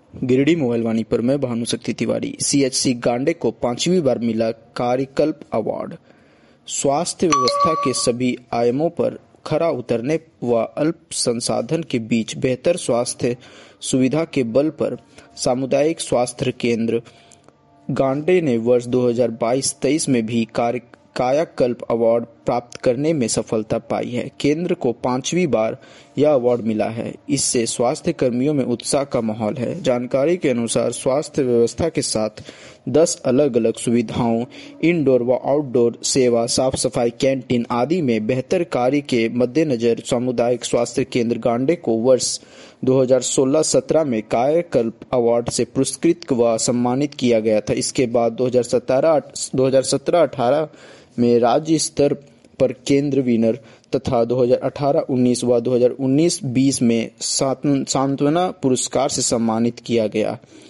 Giridih mobile वाणी पर मैं भानुशक्ति Tiwari. CHC गांडे को 5वीं बार मिला कार्यकल्प अवार्ड। स्वास्थ्य व्यवस्था के सभी आयामों पर खरा उतरने व अल्प संसाधन के बीच बेहतर स्वास्थ्य सुविधा के बल पर सामुदायिक स्वास्थ्य केंद्र गांडे ने वर्ष 2022-23 में भी कायाकल्प अवार्ड प्राप्त करने में सफलता पाई है। केंद्र को 5वीं बार यह अवार्ड मिला है। इससे स्वास्थ्य कर्मियों में उत्साह का माहौल है। जानकारी के अनुसार स्वास्थ्य व्यवस्था के साथ 10 अलग अलग सुविधाओं, इंडोर व आउटडोर सेवा, साफ सफाई, कैंटीन आदि में बेहतर कार्य के मद्देनजर सामुदायिक स्वास्थ्य केंद्र गांडे को वर्ष 2016-17 में कायाकल्प अवार्ड से पुरस्कृत व सम्मानित किया गया था। इसके बाद 2017-18 में राज्य स्तर पर केंद्र विनर तथा 2018-19 व 2019-20 में सांत्वना पुरस्कार से सम्मानित किया गया।